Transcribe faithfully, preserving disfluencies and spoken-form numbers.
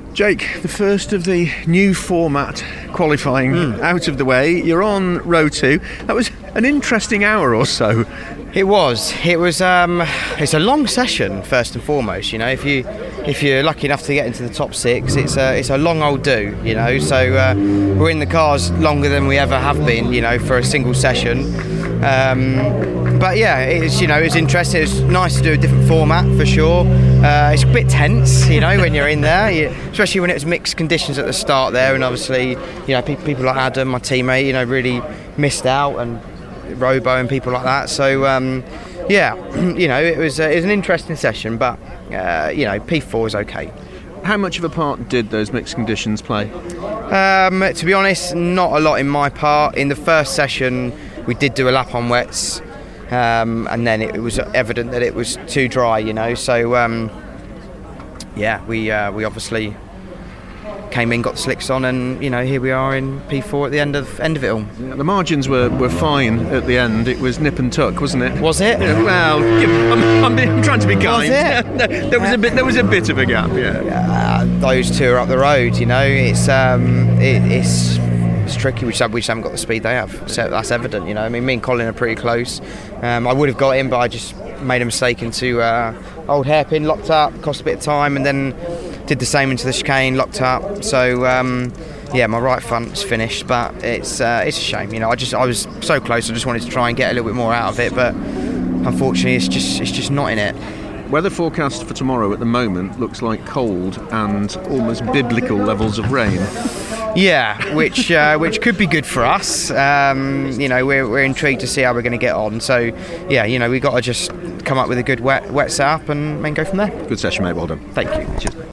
Jake, the first of the new format qualifying mm. out of the way. You're on row two. That was an interesting hour or so. It was. It was. Um, it's a long session, first and foremost. You know, if you if you're lucky enough to get into the top six, it's a it's a long old do. You know, so uh, we're in the cars longer than we ever have been. You know, for a single session. Um, but yeah, it's you know it's interesting. It's nice to do a different format for sure. Uh, it's a bit tense, you know, when you're in there, you, especially when it was mixed conditions at the start there, and obviously, you know, pe- people like Adam, my teammate, you know, really missed out, and Robo and people like that. So um, yeah, you know, it was uh, it was an interesting session, but uh, you know, P four is okay. How much of a part did those mixed conditions play? Um, to be honest, not a lot in my part. In the first session, we did do a lap on wets. Um, and then it was evident that it was too dry, you know. So um, yeah, we uh, we obviously came in, got the slicks on, and you know here we are in P four at the end of end of it all. Yeah, the margins were, were fine at the end. It was nip and tuck, wasn't it? Was it? Yeah, well, I'm, I'm, I'm trying to be kind. Was it? there was a bit. There was a bit of a gap. Yeah. Uh, those two are up the road. You know, it's um, it, it's. It's tricky. We just, have, we just haven't got the speed they have. So that's evident, you know. I mean, me and Colin are pretty close. Um, I would have got in, but I just made a mistake into uh, old hairpin, locked up, cost a bit of time, and then did the same into the chicane, locked up. So um, yeah, my right front's finished, but it's uh, it's a shame, you know. I just I was so close. I just wanted to try and get a little bit more out of it, but unfortunately, it's just it's just not in it. Weather forecast for tomorrow at the moment looks like cold and almost biblical levels of rain. Yeah, which uh, which could be good for us. Um, you know, we're we're intrigued to see how we're going to get on. So, yeah, you know, we've got to just come up with a good wet wet setup and then go from there. Good session, mate. Well done. Thank you. Cheers.